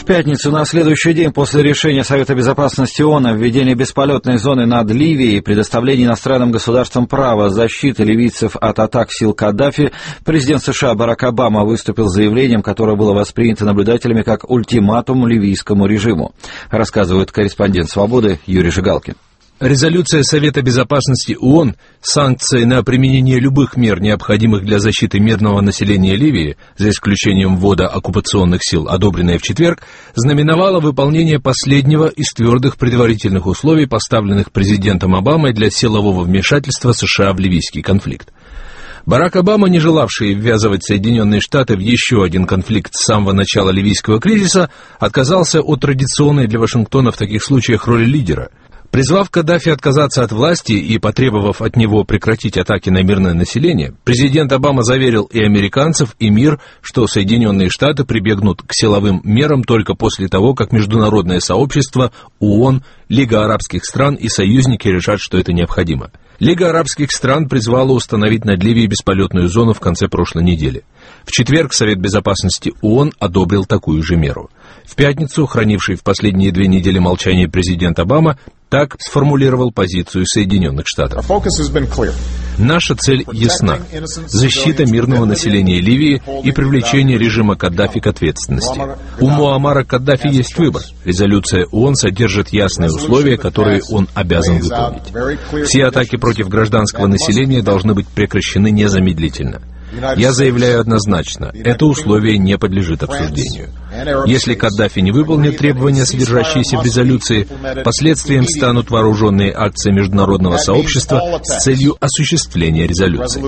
В пятницу, на следующий день после решения Совета Безопасности ООН о введении бесполетной зоны над Ливией и предоставлении иностранным государствам права защиты ливийцев от атак сил Каддафи, президент США Барак Обама выступил с заявлением, которое было воспринято наблюдателями как ультиматум ливийскому режиму, рассказывает корреспондент «Свободы» Юрий Жигалкин. Резолюция Совета Безопасности ООН «Санкции на применение любых мер, необходимых для защиты мирного населения Ливии, за исключением ввода оккупационных сил», одобренная в четверг, знаменовала выполнение последнего из твердых предварительных условий, поставленных президентом Обамой для силового вмешательства США в ливийский конфликт. Барак Обама, не желавший ввязывать Соединенные Штаты в еще один конфликт с самого начала ливийского кризиса, отказался от традиционной для Вашингтона в таких случаях роли лидера. Призвав Каддафи отказаться от власти и потребовав от него прекратить атаки на мирное население, президент Обама заверил и американцев, и мир, что Соединенные Штаты прибегнут к силовым мерам только после того, как международное сообщество, ООН, Лига арабских стран и союзники решат, что это необходимо. Лига арабских стран призвала установить над Ливией бесполетную зону в конце прошлой недели. В четверг Совет Безопасности ООН одобрил такую же меру. В пятницу, хранивший в последние 2 недели молчание президент Обама, так сформулировал позицию Соединенных Штатов. Наша цель ясна – защита мирного населения Ливии и привлечение режима Каддафи к ответственности. У Муаммара Каддафи есть выбор. Резолюция ООН содержит ясные условия, которые он обязан выполнить. Все атаки против гражданского населения должны быть прекращены незамедлительно. Я заявляю однозначно, это условие не подлежит обсуждению. Если Каддафи не выполнит требования, содержащиеся в резолюции, последствием станут вооруженные акции международного сообщества с целью осуществления резолюции.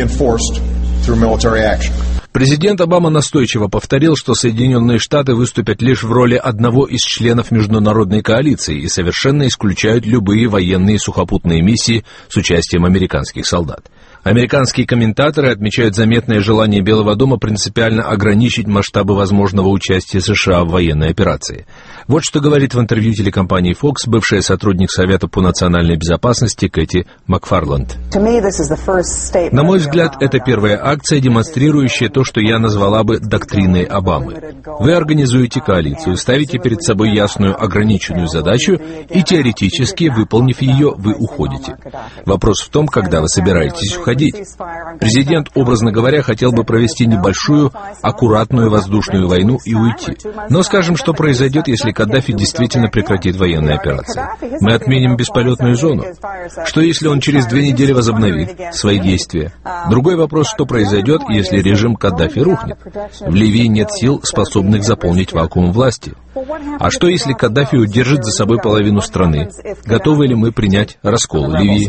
Президент Обама настойчиво повторил, что Соединенные Штаты выступят лишь в роли одного из членов международной коалиции и совершенно исключают любые военные сухопутные миссии с участием американских солдат. Американские комментаторы отмечают заметное желание Белого дома принципиально ограничить масштабы возможного участия США в военной операции. Вот что говорит в интервью телекомпании Fox бывшая сотрудник Совета по национальной безопасности Кэти Макфарланд. На мой взгляд, это первая акция, демонстрирующая то, что я назвала бы доктриной Обамы. Вы организуете коалицию, ставите перед собой ясную ограниченную задачу, и теоретически, выполнив ее, вы уходите. Вопрос в том, когда вы собираетесь уходить. Президент, образно говоря, хотел бы провести небольшую, аккуратную воздушную войну и уйти. Но скажем, что произойдет, если Каддафи действительно прекратит военные операции. Мы отменим бесполетную зону. Что, если он через 2 недели возобновит свои действия? Другой вопрос, что произойдет, если режим Каддафи рухнет. В Ливии нет сил, способных заполнить вакуум власти. А что, если Каддафи удержит за собой половину страны? Готовы ли мы принять раскол Ливии?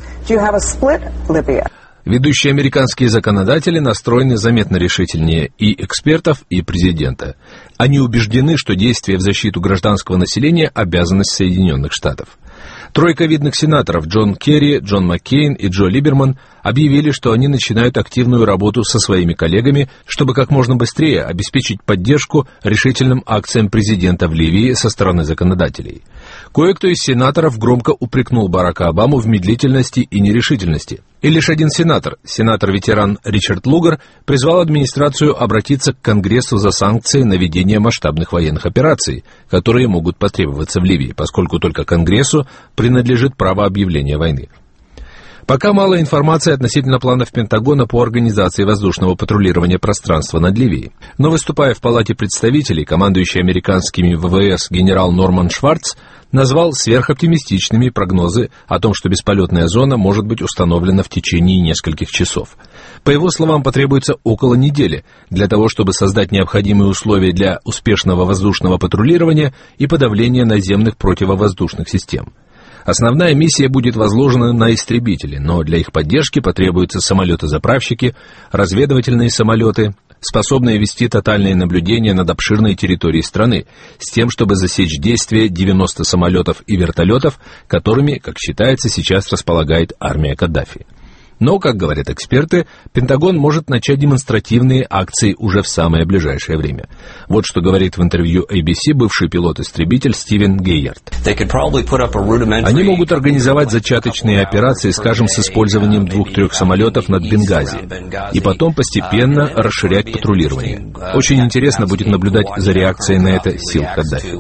Ведущие американские законодатели настроены заметно решительнее и экспертов, и президента. Они убеждены, что действия в защиту гражданского населения – обязанность Соединенных Штатов. Тройка видных сенаторов Джон Керри, Джон Маккейн и Джо Либерман объявили, что они начинают активную работу со своими коллегами, чтобы как можно быстрее обеспечить поддержку решительным акциям президента в Ливии со стороны законодателей. Кое-кто из сенаторов громко упрекнул Барака Обаму в медлительности и нерешительности. И лишь один сенатор-ветеран Ричард Лугар, призвал администрацию обратиться к Конгрессу за санкции на ведение масштабных военных операций, которые могут потребоваться в Ливии, поскольку только Конгрессу принадлежит право объявления войны. Пока мало информации относительно планов Пентагона по организации воздушного патрулирования пространства над Ливией. Но выступая в Палате представителей, командующий американскими ВВС генерал Норман Шварц назвал сверхоптимистичными прогнозы о том, что бесполетная зона может быть установлена в течение нескольких часов. По его словам, потребуется около недели для того, чтобы создать необходимые условия для успешного воздушного патрулирования и подавления наземных противовоздушных систем. Основная миссия будет возложена на истребители, но для их поддержки потребуются самолеты-заправщики, разведывательные самолеты, способные вести тотальное наблюдение над обширной территорией страны, с тем, чтобы засечь действия 90 самолетов и вертолетов, которыми, как считается, сейчас располагает армия Каддафи. Но, как говорят эксперты, Пентагон может начать демонстративные акции уже в самое ближайшее время. Вот что говорит в интервью ABC бывший пилот-истребитель Стивен Гейярд. Они могут организовать зачаточные операции, скажем, с использованием 2-3 самолетов над Бенгази, и потом постепенно расширять патрулирование. Очень интересно будет наблюдать за реакцией на это сил Каддафи.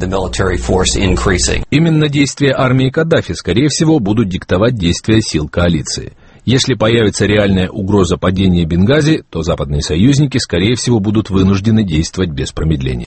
Именно действия армии Каддафи, скорее всего, будут диктовать действия сил коалиции. Если появится реальная угроза падения Бенгази, то западные союзники, скорее всего, будут вынуждены действовать без промедления.